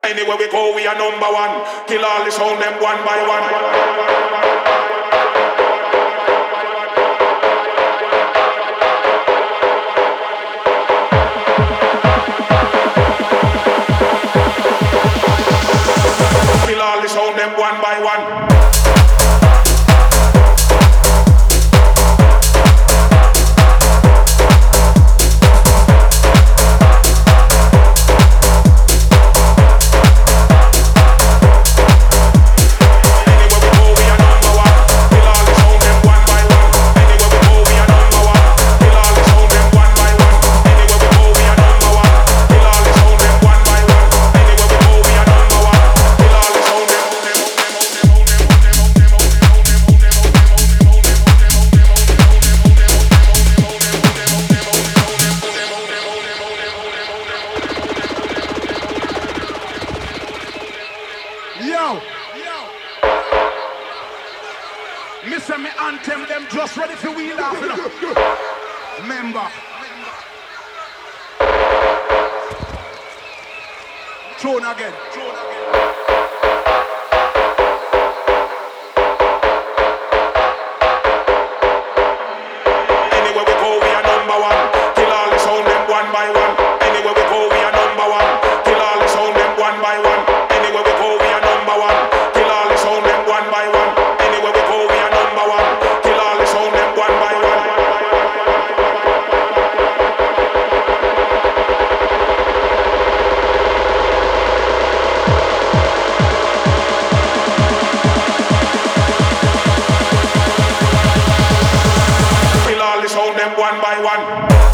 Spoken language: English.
Anywhere we go, we are number one. Kill all the sound them one by one. Kill all the sound them one by one. Throne again. Anywhere we go, we are number one. Kill all the sound them one by one. Anywhere we go, we are number one. Kill all the sound them one by one. Anywhere we go, we are number one. Kill all the sound them one by one. Anywhere we go, we are number one. Kill all the sound them one by one. Sound them one by one.